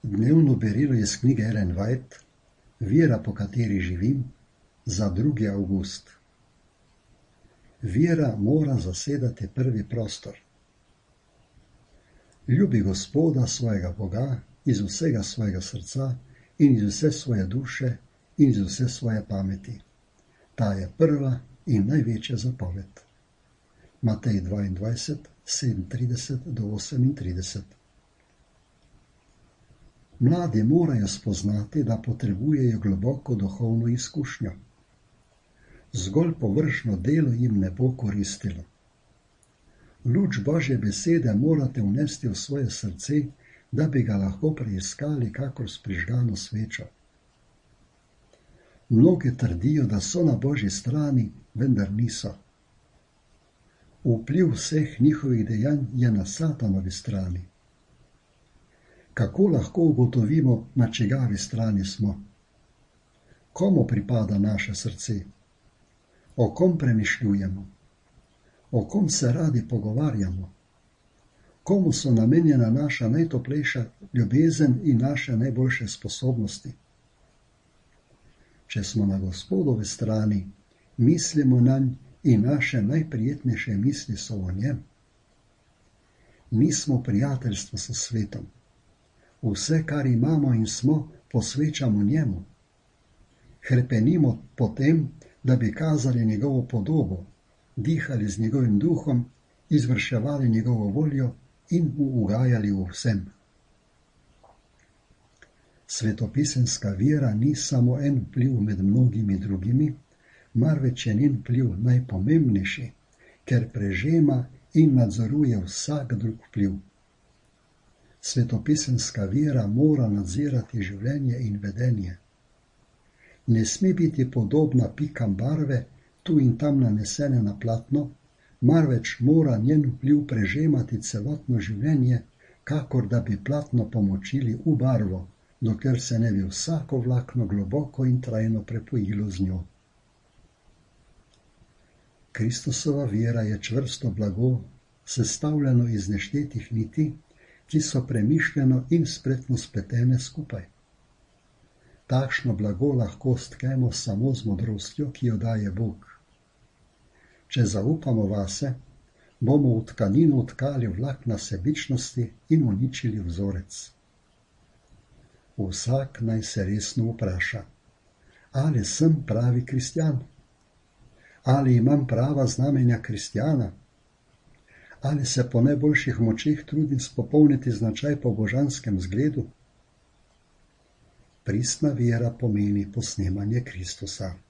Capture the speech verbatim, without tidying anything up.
Dnevno berilo iz knjige Ellen White, Vera, po kateri živim, za drugi avgust. Vera mora zasedati prvi prostor. Ljubi Gospoda svojega Boga iz vsega svojega srca in iz vse svoje duše in iz vse svoje pameti. Ta je prva in največja zapoved. Matej dvaindvajset, sedemintrideset do osemintrideset. Mladi morajo spoznati, da potrebujejo globoko duhovno izkušnjo. Zgolj površno delo jim ne bo koristilo. Luč Božje besede morate vnesti v svoje srce, da bi ga lahko preiskali kakor s prižgano svečo. Mnogi trdijo, da so na Božji strani, vendar niso. Vpliv vseh njihovih dejanj je na Satanovi strani. Kako lahko ugotovimo, na čigavi strani smo? Komu pripada naše srce? O kom premišljujemo? O kom se radi pogovarjamo? Komu so namenjena naša najtoplejša ljubezen in naše najboljše sposobnosti? Če smo na Gospodove strani, mislimo nanj in naše najprijetnejše misli so o njem. Nismo prijateljstvo s svetom. Vse, kar imamo in smo, posvečamo njemu. Hrepenimo po tem, da bi kazali njegovo podobo, dihali z njegovim duhom, izvrševali njegovo voljo in mu ugajali v vsem. Svetopisemska vera ni samo en vpliv med mnogimi drugimi, marveč je njen vpliv najpomembnejši, ker prežema in nadzoruje vsak drug vpliv. Svetopisemska vera mora nadzirati življenje in vedenje. Ne sme biti podobna pikam barve, tu in tam nanesene na platno, marveč mora njen vpliv prežemati celotno življenje, kakor da bi platno pomočili v barvo, dokler se ne bi vsako vlakno globoko in trajno prepojilo z njo. Kristusova vera je čvrsto blago, sestavljeno iz neštetih niti, ki so premišljeno in spretno spletene skupaj. Takšno blago lahko stkemo samo z modrostjo, ki jo daje Bog. Če zaupamo vase, bomo v tkanino vtkali vlakna sebičnosti in uničili vzorec. Vsak naj se resno vpraša, ali sem pravi kristjan? Ali imam prava znamenja kristjana? Ali se po najboljših močeh trudim spopolniti značaj po božanskem zgledu? Pristna vera pomeni posnemanje Kristusa.